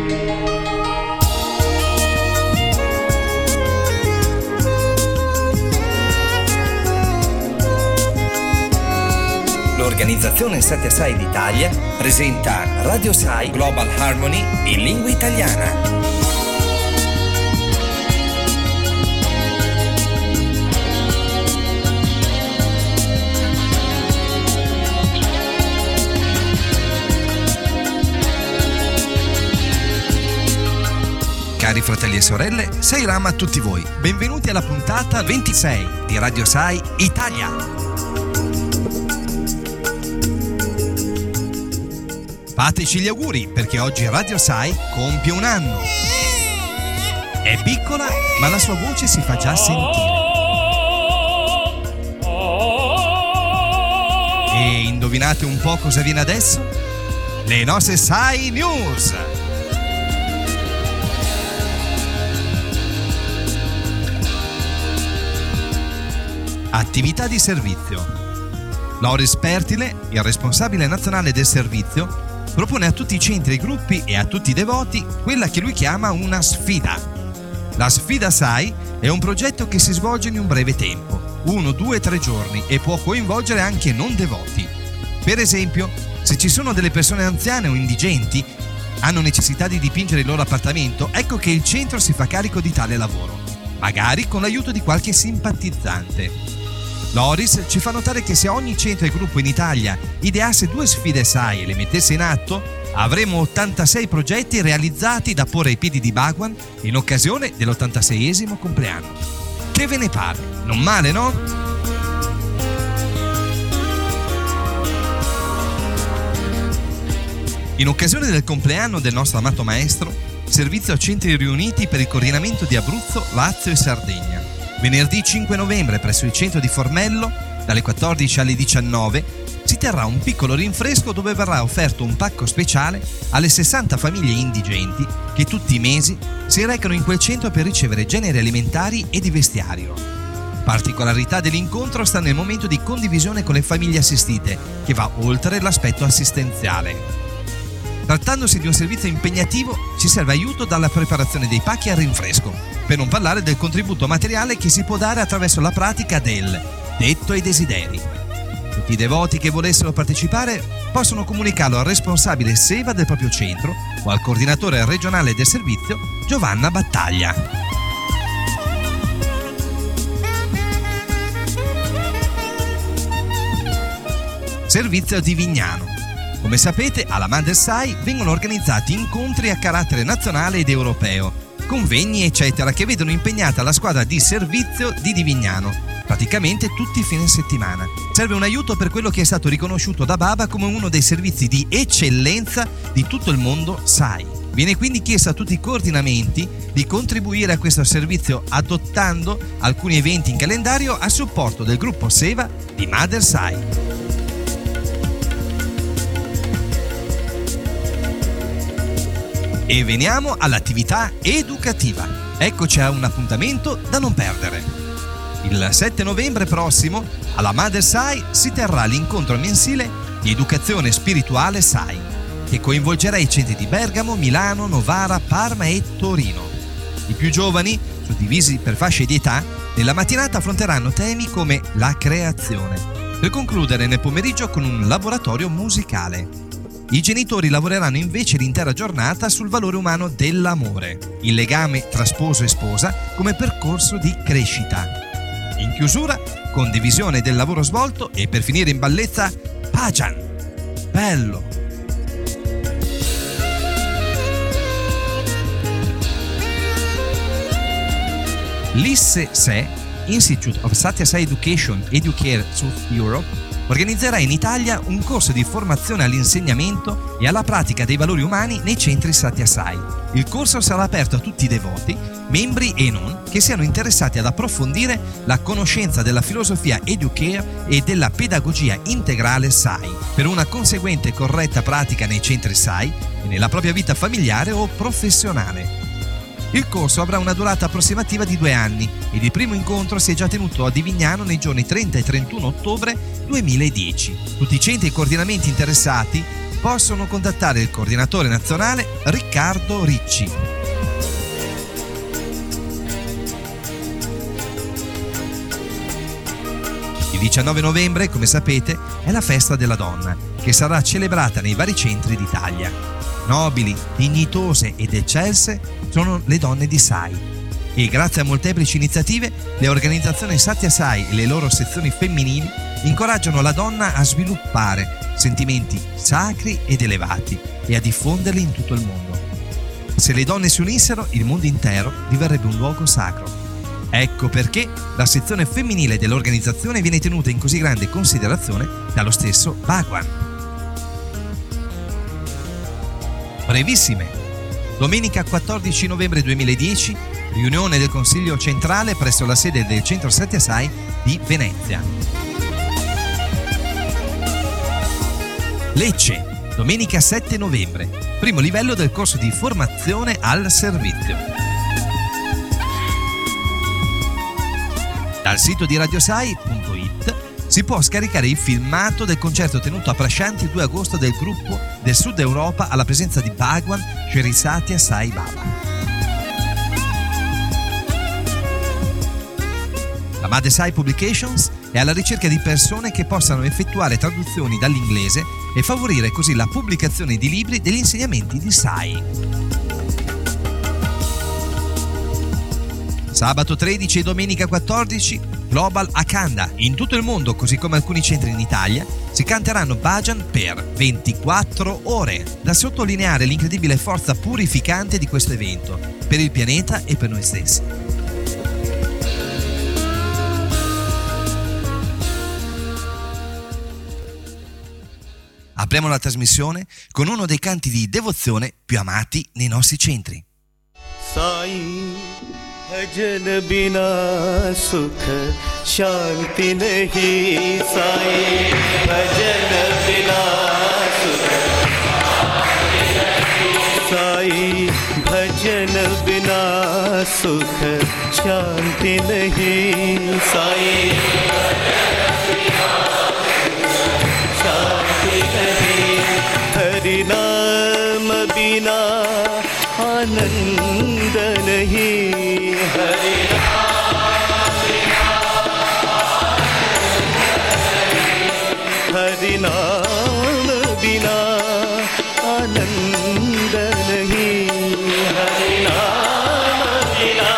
L'organizzazione Satya Sai d'Italia presenta Radio Sai Global Harmony in lingua italiana. Cari fratelli e sorelle, Sai Ram a tutti voi. Benvenuti alla puntata 26 di Radio Sai Italia. Fateci gli auguri perché oggi Radio Sai compie un anno. È piccola, ma la sua voce si fa già sentire. E indovinate un po' cosa viene adesso? Le nostre Sai News! Attività di servizio. Loris Pertile, il responsabile nazionale del servizio, propone a tutti i centri e gruppi e a tutti i devoti quella che lui chiama una sfida. La sfida Sai è un progetto che si svolge in un breve tempo, 1, 2, 3 giorni, e può coinvolgere anche non devoti. Per esempio, se ci sono delle persone anziane o indigenti, hanno necessità di dipingere il loro appartamento, ecco che il centro si fa carico di tale lavoro, magari con l'aiuto di qualche simpatizzante. Loris ci fa notare che se ogni centro e gruppo in Italia ideasse 2 sfide Sai e le mettesse in atto, avremmo 86 progetti realizzati da porre ai piedi di Bhagwan in occasione dell'86esimo compleanno. Che ve ne pare? Non male, no? In occasione del compleanno del nostro amato maestro, servizio a centri riuniti per il coordinamento di Abruzzo, Lazio e Sardegna. Venerdì 5 novembre presso il centro di Formello, dalle 14 alle 19, si terrà un piccolo rinfresco dove verrà offerto un pacco speciale alle 60 famiglie indigenti che tutti i mesi si recano in quel centro per ricevere generi alimentari e di vestiario. Particolarità dell'incontro sta nel momento di condivisione con le famiglie assistite, che va oltre l'aspetto assistenziale. Trattandosi di un servizio impegnativo, ci serve aiuto dalla preparazione dei pacchi al rinfresco, per non parlare del contributo materiale che si può dare attraverso la pratica del detto ai desideri. Tutti i devoti che volessero partecipare possono comunicarlo al responsabile Seva del proprio centro o al coordinatore regionale del servizio Giovanna Battaglia. Servizio di Vignano. Come sapete, alla Mother Sai vengono organizzati incontri a carattere nazionale ed europeo, convegni eccetera che vedono impegnata la squadra di servizio di Divignano, praticamente tutti i fine settimana. Serve un aiuto per quello che è stato riconosciuto da Baba come uno dei servizi di eccellenza di tutto il mondo Sai. Viene quindi chiesto a tutti i coordinamenti di contribuire a questo servizio adottando alcuni eventi in calendario a supporto del gruppo Seva di Mother Sai. E veniamo all'attività educativa. Eccoci a un appuntamento da non perdere. Il 7 novembre prossimo, alla Mother Sai si terrà l'incontro mensile di educazione spirituale Sai, che coinvolgerà i centri di Bergamo, Milano, Novara, Parma e Torino. I più giovani, suddivisi per fasce di età, nella mattinata affronteranno temi come la creazione, per concludere nel pomeriggio con un laboratorio musicale. I genitori lavoreranno invece l'intera giornata sul valore umano dell'amore, il legame tra sposo e sposa come percorso di crescita. In chiusura, condivisione del lavoro svolto e per finire in bellezza, Bhajan. Bello! L'ISSE, Institute of Satya Sai Education Educare South Europe, organizzerà in Italia un corso di formazione all'insegnamento e alla pratica dei valori umani nei centri Satya Sai. Il corso sarà aperto a tutti i devoti, membri e non, che siano interessati ad approfondire la conoscenza della filosofia Educare e della pedagogia integrale Sai, per una conseguente corretta pratica nei centri Sai e nella propria vita familiare o professionale. Il corso avrà una durata approssimativa di 2 anni ed il primo incontro si è già tenuto a Divignano nei giorni 30 e 31 ottobre 2010. Tutti i centri e coordinamenti interessati possono contattare il coordinatore nazionale Riccardo Ricci. Il 19 novembre, come sapete, è la festa della donna, che sarà celebrata nei vari centri d'Italia. Nobili, dignitose ed eccelse sono le donne di SAI. E grazie a molteplici iniziative, le organizzazioni Satya Sai e le loro sezioni femminili incoraggiano la donna a sviluppare sentimenti sacri ed elevati e a diffonderli in tutto il mondo. Se le donne si unissero, il mondo intero diverrebbe un luogo sacro. Ecco perché la sezione femminile dell'organizzazione viene tenuta in così grande considerazione dallo stesso Bhagwan. Brevissime. Domenica 14 novembre 2010, riunione del Consiglio centrale presso la sede del Centro Satya Sai di Venezia. Lecce, domenica 7 novembre, primo livello del corso di formazione al servizio. Dal sito di radiosai.it si può scaricare il filmato del concerto tenuto a Prashanti il 2 agosto del gruppo del Sud Europa alla presenza di Bhagwan Shri Satya Sai Baba. La Made Sai Publications è alla ricerca di persone che possano effettuare traduzioni dall'inglese e favorire così la pubblicazione di libri degli insegnamenti di Sai. Sabato 13 e domenica 14, Global Akhanda. In tutto il mondo, così come alcuni centri in Italia, si canteranno bhajan per 24 ore. Da sottolineare l'incredibile forza purificante di questo evento, per il pianeta e per noi stessi. Apriamo la trasmissione con uno dei canti di devozione più amati nei nostri centri. Sai, भजन बिना सुख शांति नहीं साई भजन बिना सुख साई भजन बिना सुख शांति नहीं साई शांति नहीं हरि नाम बिना आनंद नहीं हरि नाम बिना आनंद नहीं हरि नाम बिना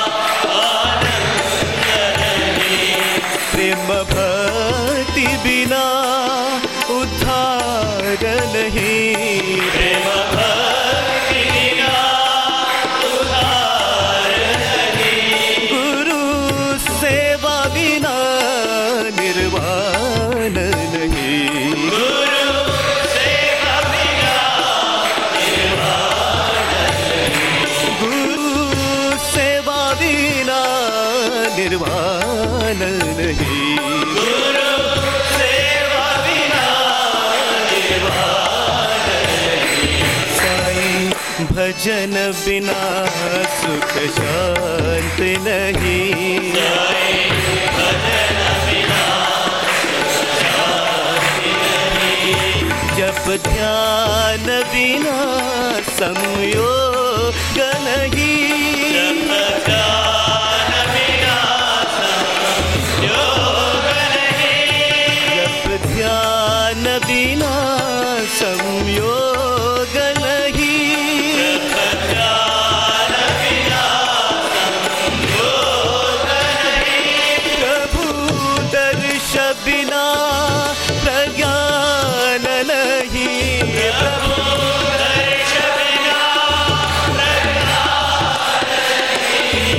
आनंद नहीं प्रेम भक्ति बिना उद्धार नहीं प्रेम भक्ति बिना उद्धार नहीं गुरु सेवा बिना निर्वाण नहीं गुरु सेवा बिना निर्वाण नहीं गुरु सेवा बिना निर्वाण नहीं गुरु सेवा बिना निर्वाण नहीं साईं भजन बिना सुख शांति नहीं साईं भजन बिना जप ध्यान बिना संयोग नहीं जप ध्यान बिना संयोग नहीं जप ध्यान बिना संयोग नहीं जप ध्यान बिना संयोग नहीं प्रभु दर्श बिना प्रज्ञान नहीं प्रभु दर्श बिना प्रज्ञान नहीं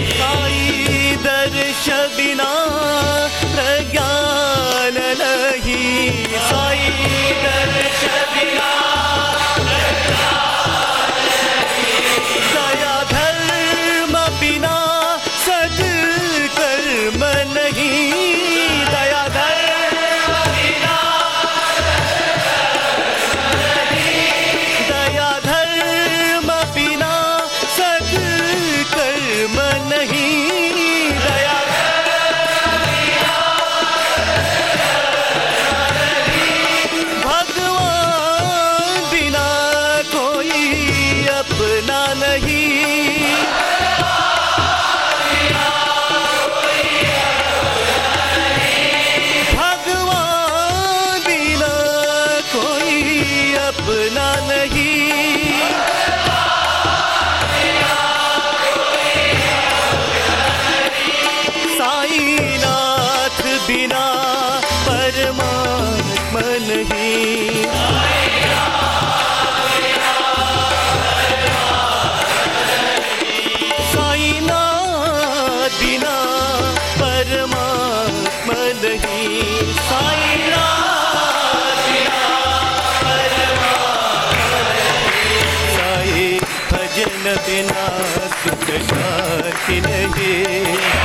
बिना सुख शांति नहीं।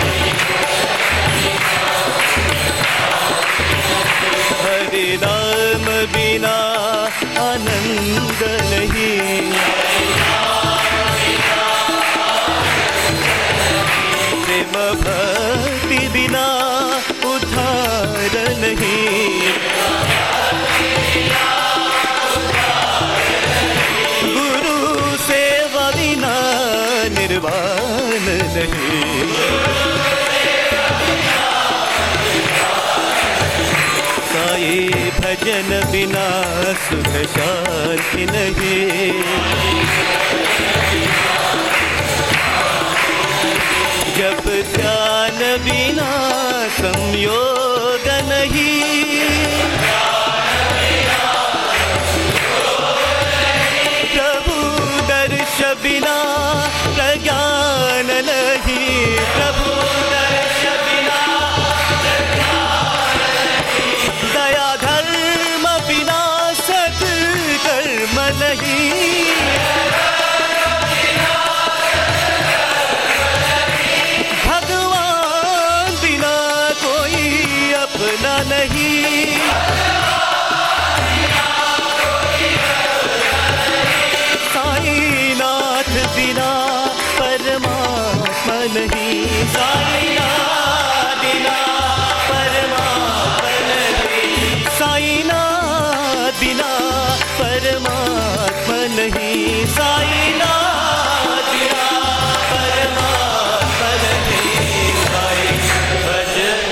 हरि नाम बिना आनंद नहीं। प्रेम भक्ति बिना उद्धार नहीं। गुरु सेवा बिना निर्वाण नहीं। साई भजन बिना सुख शांति नहीं। जप ध्यान बिना संयोग नहीं। प्रभु दर्श बिना प्रज्ञान नहीं। प्रभु दर्श बिना दया धर्म बिना सत्कर्म नहीं। भगवान बिना कोई अपना नहीं। साईनाथ बिना परमात्मा नहीं। साईनाथ बिना परमात्मा नहीं। साईनाथ बिना परमात्मा नहीं। साईनाथ बिना परमात्मा नहीं। साई भजन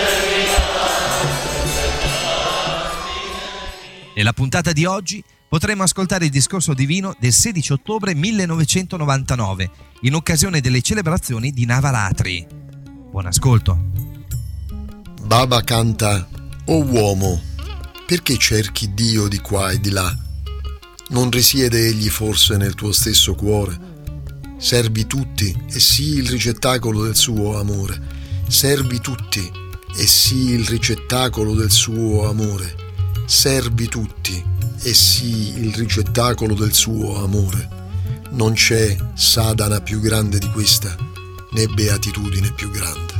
Nella puntata di oggi potremo ascoltare il discorso divino del 16 ottobre 1999 in occasione delle celebrazioni di Navaratri. Buon ascolto. Baba canta: "O uomo, perché cerchi Dio di qua e di là? Non risiede egli forse nel tuo stesso cuore? Servi tutti e sii il ricettacolo del suo amore. Servi tutti e sii il ricettacolo del suo amore. Servi tutti e sii il ricettacolo del suo amore. Non c'è sadhana più grande di questa, né beatitudine più grande."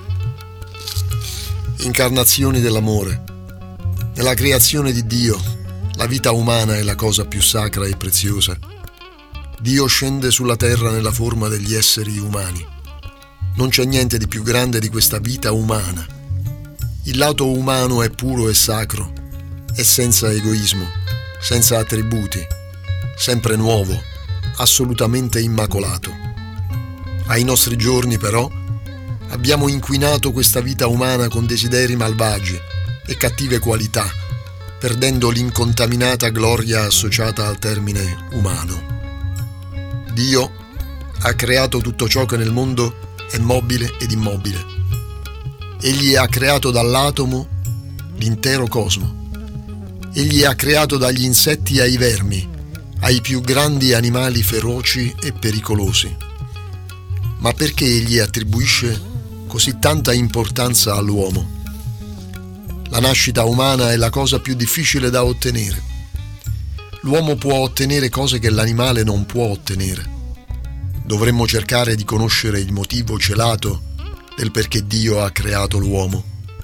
Incarnazioni dell'amore. Nella creazione di Dio, la vita umana è la cosa più sacra e preziosa. Dio scende sulla terra nella forma degli esseri umani. Non c'è niente di più grande di questa vita umana. Il lato umano è puro e sacro, è senza egoismo, senza attributi, sempre nuovo, assolutamente immacolato. Ai nostri giorni, però, abbiamo inquinato questa vita umana con desideri malvagi e cattive qualità, perdendo l'incontaminata gloria associata al termine umano. Dio ha creato tutto ciò che nel mondo è mobile ed immobile. Egli ha creato dall'atomo l'intero cosmo. Egli ha creato dagli insetti ai vermi, ai più grandi animali feroci e pericolosi. Ma perché egli attribuisce così tanta importanza all'uomo? La nascita umana è la cosa più difficile da ottenere. L'uomo può ottenere cose che l'animale non può ottenere. Dovremmo cercare di conoscere il motivo celato del perché Dio ha creato l'uomo.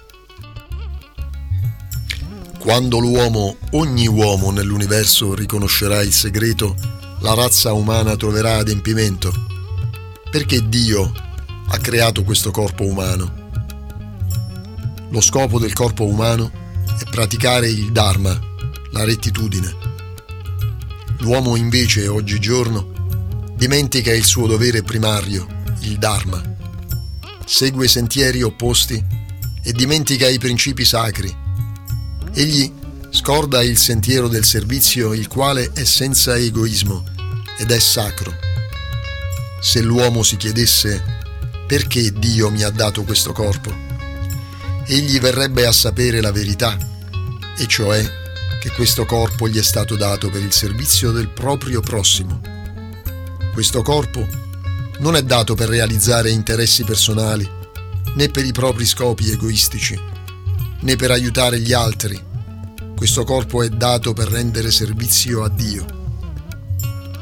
Quando l'uomo, ogni uomo nell'universo riconoscerà il segreto, la razza umana troverà adempimento. Perché Dio ha creato questo corpo umano? Lo scopo del corpo umano è praticare il Dharma, la rettitudine. L'uomo invece, oggigiorno, dimentica il suo dovere primario, il Dharma. Segue sentieri opposti e dimentica i principi sacri. Egli scorda il sentiero del servizio, il quale è senza egoismo ed è sacro. Se l'uomo si chiedesse perché Dio mi ha dato questo corpo, egli verrebbe a sapere la verità, e cioè che questo corpo gli è stato dato per il servizio del proprio prossimo. Questo corpo non è dato per realizzare interessi personali, né per i propri scopi egoistici, né per aiutare gli altri. Questo corpo è dato per rendere servizio a Dio.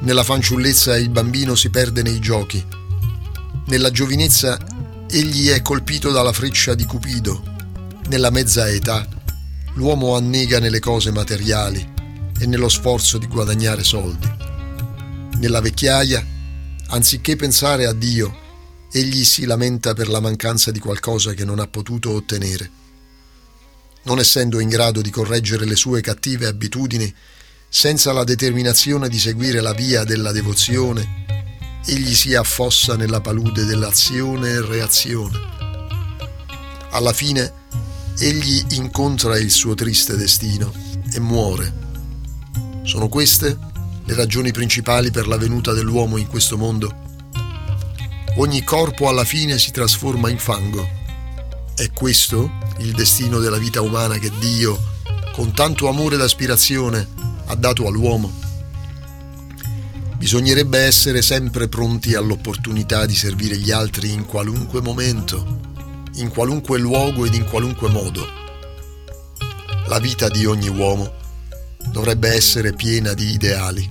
Nella fanciullezza il bambino si perde nei giochi. Nella giovinezza egli è colpito dalla freccia di Cupido. Nella mezza età l'uomo annega nelle cose materiali e nello sforzo di guadagnare soldi. Nella vecchiaia, anziché pensare a Dio, egli si lamenta per la mancanza di qualcosa che non ha potuto ottenere. Non essendo in grado di correggere le sue cattive abitudini, senza la determinazione di seguire la via della devozione, egli si affossa nella palude dell'azione e reazione. Alla fine, egli incontra il suo triste destino e muore. Sono queste le ragioni principali per la venuta dell'uomo in questo mondo. Ogni corpo alla fine si trasforma in fango. È questo il destino della vita umana che Dio, con tanto amore ed aspirazione, ha dato all'uomo? Bisognerebbe essere sempre pronti all'opportunità di servire gli altri in qualunque momento, in qualunque luogo ed in qualunque modo. La vita di ogni uomo dovrebbe essere piena di ideali.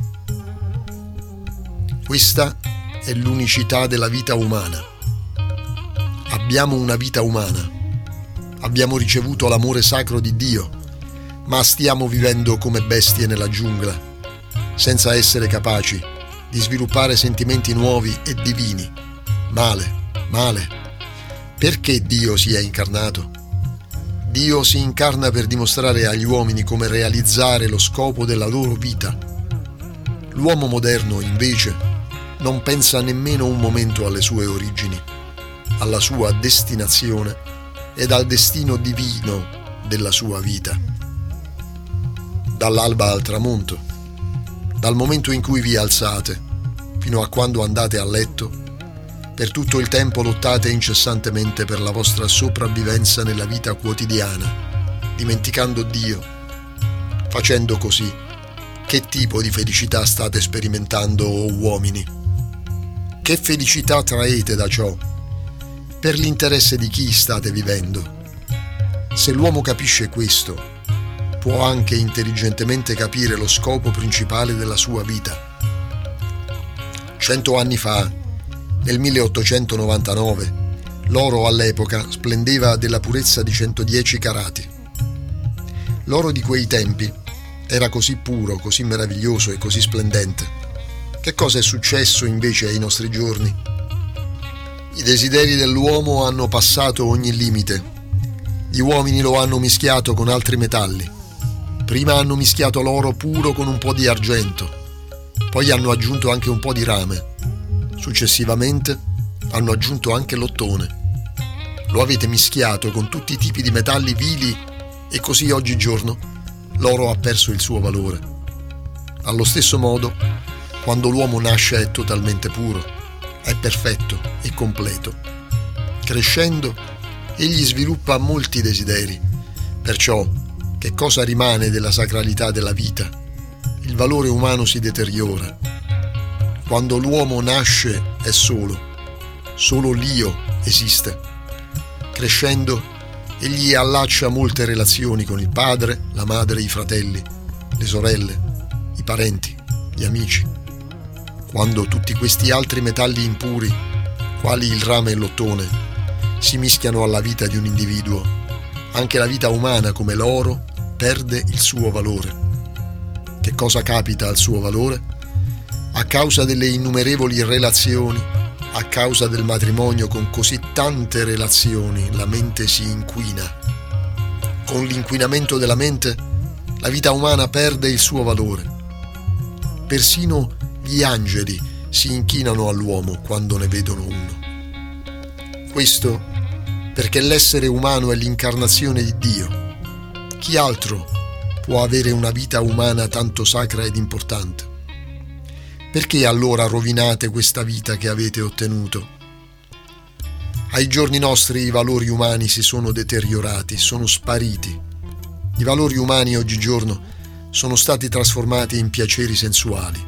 Questa è l'unicità della vita umana. Abbiamo una vita umana. Abbiamo ricevuto l'amore sacro di Dio, ma stiamo vivendo come bestie nella giungla, senza essere capaci di sviluppare sentimenti nuovi e divini. Male. Perché Dio si è incarnato? Dio si incarna per dimostrare agli uomini come realizzare lo scopo della loro vita. L'uomo moderno, invece, non pensa nemmeno un momento alle sue origini, alla sua destinazione ed al destino divino della sua vita. Dall'alba al tramonto, dal momento in cui vi alzate fino a quando andate a letto, per tutto il tempo lottate incessantemente per la vostra sopravvivenza nella vita quotidiana, dimenticando Dio. Facendo così, che tipo di felicità state sperimentando, o uomini? Che felicità traete da ciò? Per l'interesse di chi state vivendo? Se l'uomo capisce questo, può anche intelligentemente capire lo scopo principale della sua vita. 100 anni fa, nel 1899, l'oro all'epoca splendeva della purezza di 110 carati. L'oro di quei tempi era così puro, così meraviglioso e così splendente. Che cosa è successo invece ai nostri giorni? I desideri dell'uomo hanno passato ogni limite. Gli uomini lo hanno mischiato con altri metalli. Prima hanno mischiato l'oro puro con un po' di argento, poi hanno aggiunto anche un po' di rame. Successivamente hanno aggiunto anche l'ottone. Lo avete mischiato con tutti i tipi di metalli vili e così oggigiorno l'oro ha perso il suo valore. Allo stesso modo, quando l'uomo nasce è totalmente puro, è perfetto e completo. Crescendo, egli sviluppa molti desideri. Perciò, che cosa rimane della sacralità della vita? Il valore umano si deteriora. Quando l'uomo nasce è solo l'io esiste. Crescendo, egli allaccia molte relazioni con il padre, la madre, i fratelli, le sorelle, i parenti, gli amici. Quando tutti questi altri metalli impuri, quali il rame e l'ottone, si mischiano alla vita di un individuo, anche la vita umana come l'oro perde il suo valore. Che cosa capita al suo valore? A causa delle innumerevoli relazioni, a causa del matrimonio con così tante relazioni, la mente si inquina. Con l'inquinamento della mente, la vita umana perde il suo valore. Persino gli angeli si inchinano all'uomo quando ne vedono uno. Questo perché l'essere umano è l'incarnazione di Dio. Chi altro può avere una vita umana tanto sacra ed importante? Perché allora rovinate questa vita che avete ottenuto? Ai giorni nostri i valori umani si sono deteriorati, sono spariti. I valori umani oggigiorno sono stati trasformati in piaceri sensuali.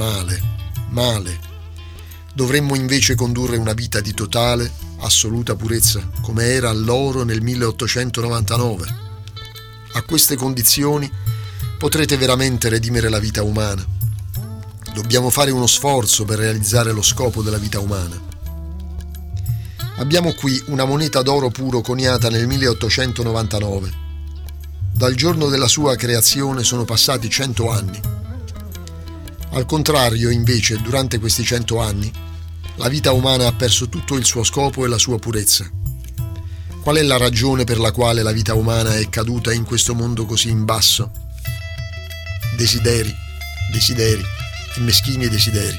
Male. Dovremmo invece condurre una vita di totale, assoluta purezza, come era l'oro nel 1899. A queste condizioni potrete veramente redimere la vita umana. Dobbiamo fare uno sforzo per realizzare lo scopo della vita umana. Abbiamo qui una moneta d'oro puro coniata nel 1899. Dal giorno della sua creazione sono passati 100 anni. Al contrario, invece, durante questi 100 anni, la vita umana ha perso tutto il suo scopo e la sua purezza. Qual è la ragione per la quale la vita umana è caduta in questo mondo così in basso? Desideri e meschini desideri.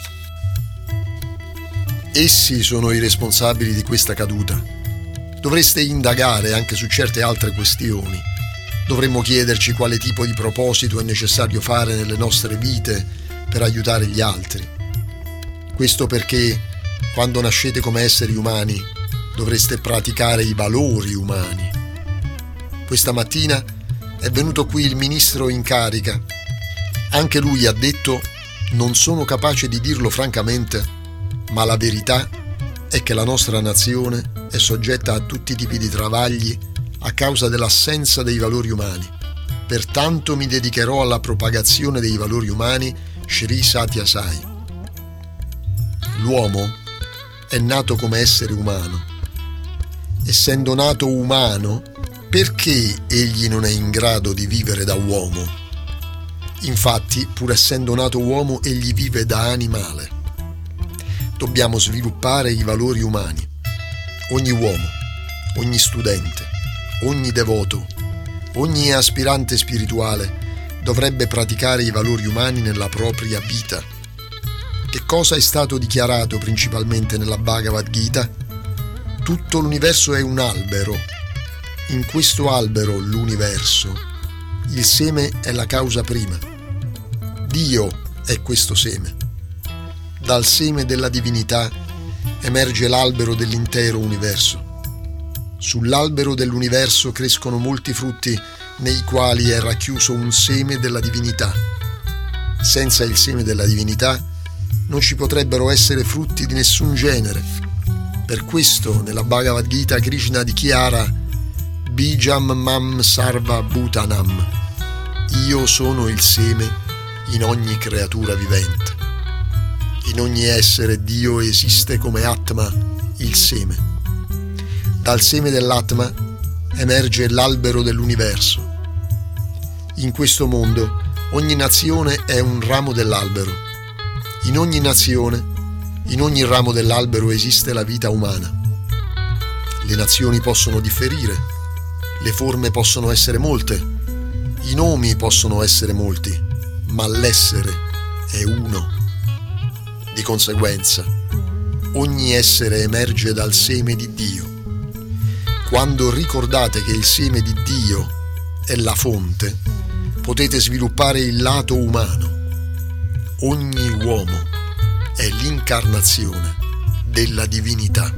Essi sono i responsabili di questa caduta. Dovreste indagare anche su certe altre questioni. Dovremmo chiederci quale tipo di proposito è necessario fare nelle nostre vite per aiutare gli altri. Questo perché, quando nascete come esseri umani, dovreste praticare i valori umani. Questa mattina è venuto qui il ministro in carica. Anche lui ha detto: non sono capace di dirlo francamente, ma la verità è che la nostra nazione è soggetta a tutti i tipi di travagli a causa dell'assenza dei valori umani. Pertanto mi dedicherò alla propagazione dei valori umani, Sri Satya Sai. L'uomo è nato come essere umano. Essendo nato umano, perché egli non è in grado di vivere da uomo? Infatti, pur essendo nato uomo, egli vive da animale. Dobbiamo sviluppare i valori umani. Ogni uomo, ogni studente, ogni devoto, ogni aspirante spirituale dovrebbe praticare i valori umani nella propria vita. Che cosa è stato dichiarato principalmente nella Bhagavad Gita? Tutto l'universo è un albero. In questo albero, l'universo, il seme è la causa prima. Dio è questo seme. Dal seme della divinità emerge l'albero dell'intero universo. Sull'albero dell'universo crescono molti frutti nei quali è racchiuso un seme della divinità. Senza il seme della divinità non ci potrebbero essere frutti di nessun genere. Per questo nella Bhagavad Gita Krishna dichiara: Bijam Mam Sarva Bhutanam. Io sono il seme in ogni creatura vivente. In ogni essere Dio esiste come Atma, il seme. Dal seme dell'Atma emerge l'albero dell'universo. In questo mondo ogni nazione è un ramo dell'albero. In ogni nazione, in ogni ramo dell'albero esiste la vita umana. Le nazioni possono differire, le forme possono essere molte, i nomi possono essere molti, ma l'essere è uno. Di conseguenza, ogni essere emerge dal seme di Dio. Quando ricordate che il seme di Dio è la fonte, potete sviluppare il lato umano. Ogni uomo è l'incarnazione della divinità.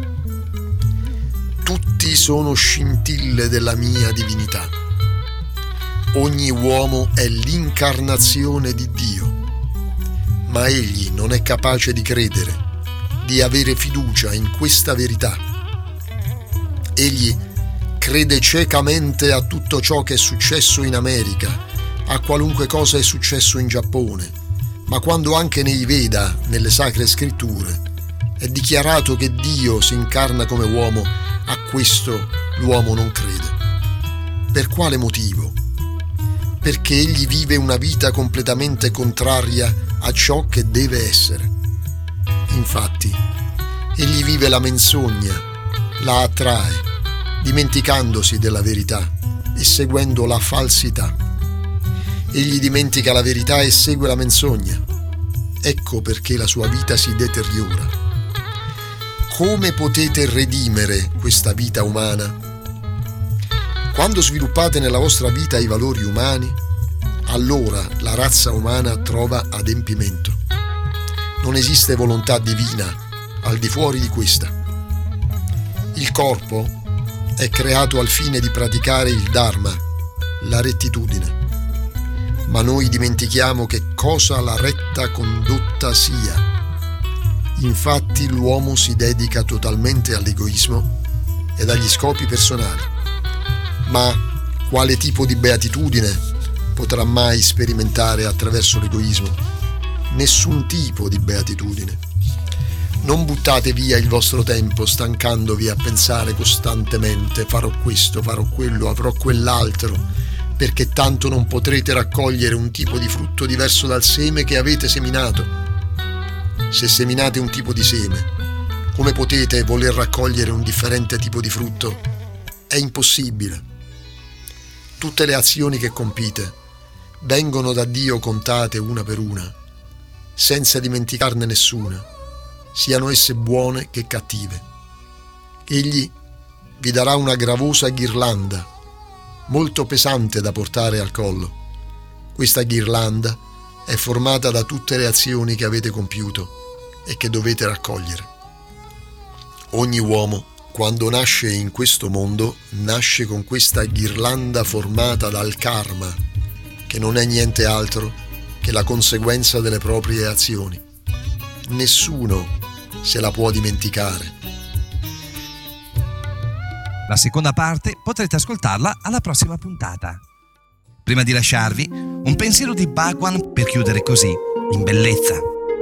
Tutti sono scintille della mia divinità. Ogni uomo è l'incarnazione di Dio, ma egli non è capace di credere, di avere fiducia in questa verità. Egli crede ciecamente a tutto ciò che è successo in America, a qualunque cosa è successo in Giappone, ma quando anche nei Veda, nelle sacre scritture, è dichiarato che Dio si incarna come uomo, a questo l'uomo non crede. Per quale motivo? Perché egli vive una vita completamente contraria a ciò che deve essere. Infatti, egli vive la menzogna, la attrae, dimenticandosi della verità e seguendo la falsità. Egli dimentica la verità e segue la menzogna. Ecco perché la sua vita si deteriora. Come potete redimere questa vita umana? Quando sviluppate nella vostra vita i valori umani, allora la razza umana trova adempimento. Non esiste volontà divina al di fuori di questa. Il corpo è creato al fine di praticare il Dharma, la rettitudine. Ma noi dimentichiamo che cosa la retta condotta sia. Infatti l'uomo si dedica totalmente all'egoismo ed agli scopi personali. Ma quale tipo di beatitudine potrà mai sperimentare attraverso l'egoismo? nessun tipo di beatitudine. Non buttate via il vostro tempo stancandovi a pensare costantemente farò questo, farò quello, avrò quell'altro, perché tanto non potrete raccogliere un tipo di frutto diverso dal seme che avete seminato. Se seminate un tipo di seme, come potete voler raccogliere un differente tipo di frutto? È impossibile. Tutte le azioni che compite vengono da Dio contate una per una, senza dimenticarne nessuna, siano esse buone che cattive. Egli vi darà una gravosa ghirlanda, molto pesante da portare al collo. Questa ghirlanda è formata da tutte le azioni che avete compiuto e che dovete raccogliere. Ogni uomo, quando nasce in questo mondo, nasce con questa ghirlanda formata dal karma, che non è niente altro che la conseguenza delle proprie azioni. Nessuno se la può dimenticare. La seconda parte potrete ascoltarla alla prossima puntata. Prima di lasciarvi, un pensiero di Bhagwan per chiudere così, in bellezza.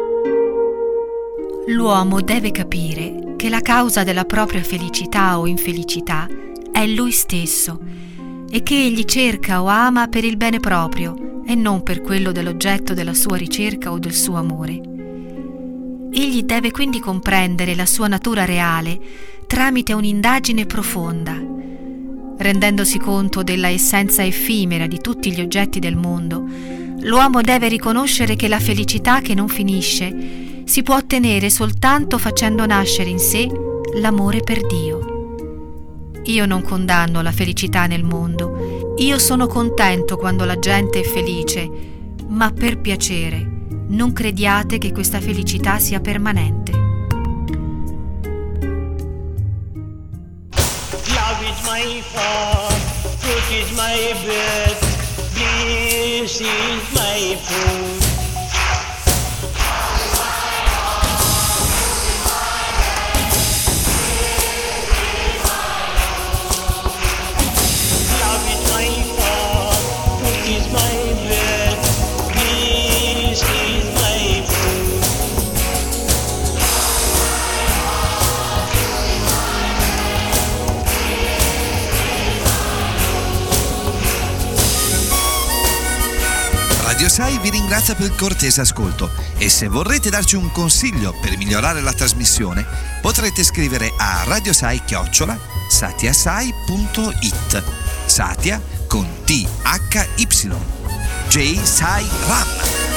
L'uomo deve capire che la causa della propria felicità o infelicità è lui stesso e che egli cerca o ama per il bene proprio e non per quello dell'oggetto della sua ricerca o del suo amore. Egli deve quindi comprendere la sua natura reale tramite un'indagine profonda. Rendendosi conto della essenza effimera di tutti gli oggetti del mondo, l'uomo deve riconoscere che la felicità che non finisce si può ottenere soltanto facendo nascere in sé l'amore per Dio. Io non condanno la felicità nel mondo, io sono contento quando la gente è felice, ma per piacere. Non crediate che questa felicità sia permanente. Love is my form, truth is my breath, bliss is my food. Love is my form, truth is my breath, bliss is my food. Radio Sai vi ringrazia per il cortese ascolto e se vorrete darci un consiglio per migliorare la trasmissione potrete scrivere a radiosai@satiasai.it. Satia con THY. J Sai Ram.